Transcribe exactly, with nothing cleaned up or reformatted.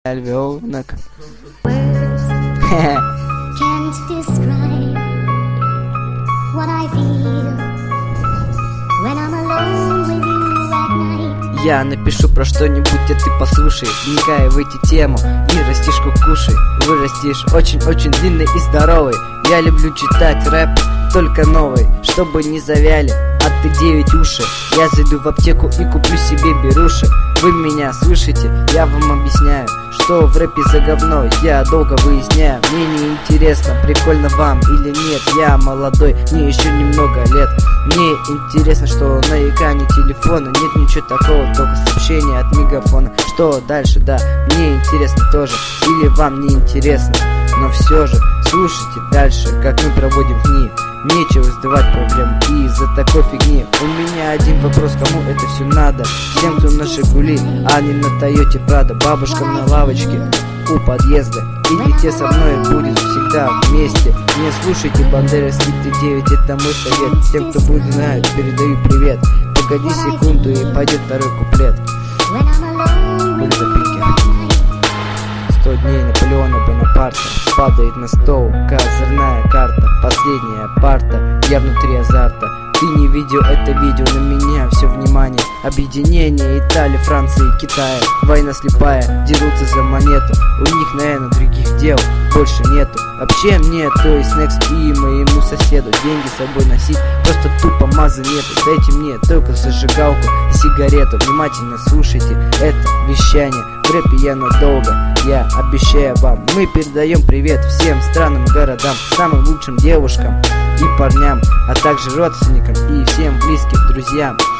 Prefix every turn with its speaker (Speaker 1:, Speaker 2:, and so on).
Speaker 1: Львенок. Я напишу про что-нибудь, а ты послушай, вникай в эти темы и растишку кушай. Вырастешь очень-очень длинный и здоровый. Я люблю читать рэп, только новый, чтобы не завяли, а ты девять уши. Я зайду в аптеку и куплю себе беруши. Вы меня слышите? Я вам объясняю, что в рэпе за говно. Я долго выясняю, мне не интересно, прикольно вам или нет. Я молодой, мне еще немного лет. Мне интересно, что на экране телефона нет ничего такого, только сообщение от мегафона. Что дальше, да, мне интересно тоже. Или вам не интересно, но все же слушайте дальше, как мы проводим дни. Нечего сдавать проблем из-за такой фигни. У меня один вопрос, кому это все надо? Тем, кто на Жигули, а не на Тойоте Прадо. Бабушкам на лавочке у подъезда. Или те со мной будет всегда вместе. Не слушайте Бандеровский Т девять, это мой совет. Тем, кто будет знать, передаю привет. Погоди секунду и пойдет второй куплет. Были запинки. Сто дней Наполеона Бонапарта падает на стол козырная карта. Последняя парта, я внутри азарта. Ты не видел это видео, на меня все внимание. Объединение Италии, Франции, Китая. Война слепая, дерутся за монету. У них, наверное, других дел больше нету. Вообще мне, то есть Next и моему соседу деньги с собой носить просто тупо маза нету. Дайте мне только зажигалку и сигарету. Внимательно слушайте это вещание. В рэпе я надолго, я обещаю вам. Мы передаем привет всем странным городам, самым лучшим девушкам и парням, а также родственникам и всем близким друзьям.